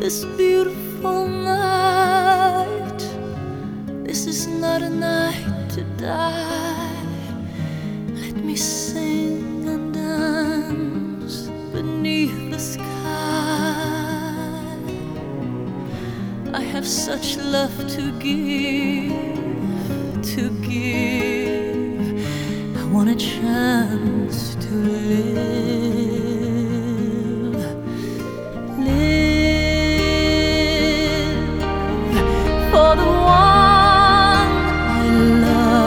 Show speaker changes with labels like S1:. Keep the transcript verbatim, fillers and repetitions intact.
S1: this beautiful night. This is not a night to die. Let me sing and dance beneath the sky. I have such love to give, to give. I want a chance to live.